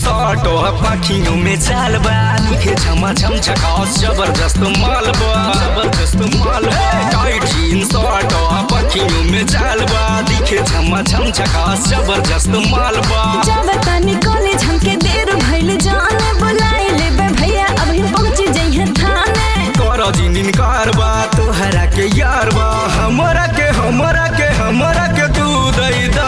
jeans auto पाखियों में चाल बा दिखे छमा छम झकास जबरदस्त माल बा जबरदस्त माल टाइट जीन्स ऑटो पाखियों में चाल बा दिखे छमा छम झकास जबरदस्त माल बा जब तनी कॉलेज हमके देर भइल जाने बुलाई लेबे भैया अभी पहुंच जइहे थाने करो जिन इनकार बा तोहरा के यार बा हमरा के तू दई दा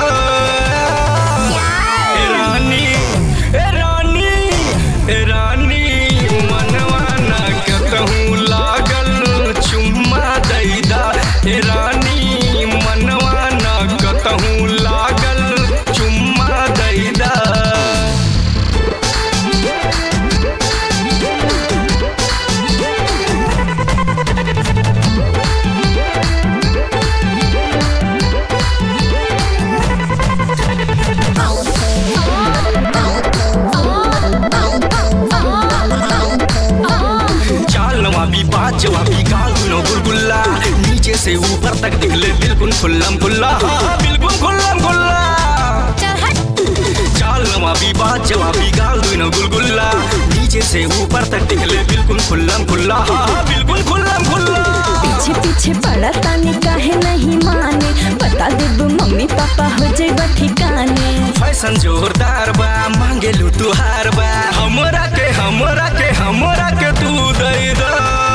रानी मनवा ना कहूँ लागल चुम्मा दैदा रानी मनवा ना कहूँ लागल चुम्मा दैदा जवाबी गाल दुनो गुलगुल्ला नीचे से ऊपर तक दिखले बिल्कुल खुल्लम खुल्ला बिल्कुल खुल्लम खुल्ला चाल नवाबी बात जवाबी गाल दुनो गुलगुल्ला नीचे से ऊपर तक दिखले बिल्कुल खुल्लम खुल्ला बिल्कुल खुल्लम खुल्ला पीछे पीछे पड़ा तानी काहे नहीं माने बता देब मम्मी पापा हो जाइबा ठिकाने फैशन जोरदार बा मांगे लू तुहार बा हमरा के तू दई दा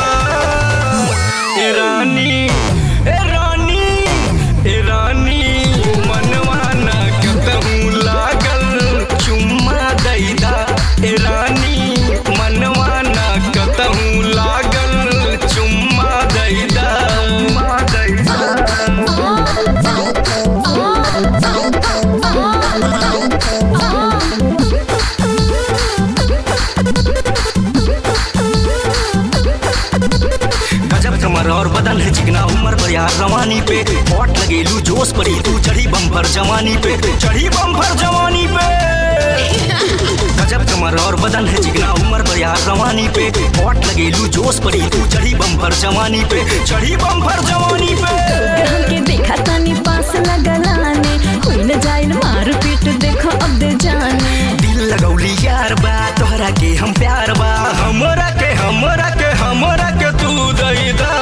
रानी मनवा ना कहूँ लागल चुम्मा दैदा रानी मनवा ना कहूँ लागल चुम्मा दैदा और बदन है चिकना उम्र पर यार रवानी पे हॉट लगेलू जोश परी तू चढ़ी बम्पर जवानी पे गजब कमर और बदन है चिकना उम्र पर यार रवानी पे हॉट लगेलू जोश परी तू चढ़ी बम्पर जवानी पे हमके देखा तानी पास लगलाने कोई न जाइल मार पीट देखो अब दे जाने दिल लगौली यार बा तोहरा के हम प्यार बा हमरा के तू दई दा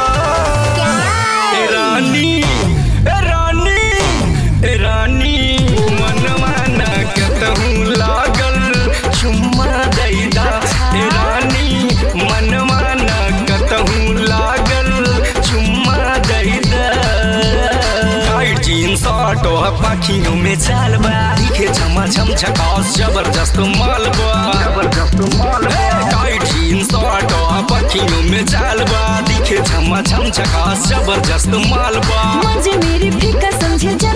रानी मनवा ना कहूँ लागल चुम्मा दैदा रानी मनवा ना कहूँ लागल चुम्मा दैदा टाइट जीन्स ऑटो पाखियों में चाल बा दिखे छमा छम झकास जबरदस्त माल बा टाइट जीन्स ऑटो पाखियों में चाल बा दिखे छमा छम झकास जबरदस्त माल बा मुझे मेरी फिकर समझे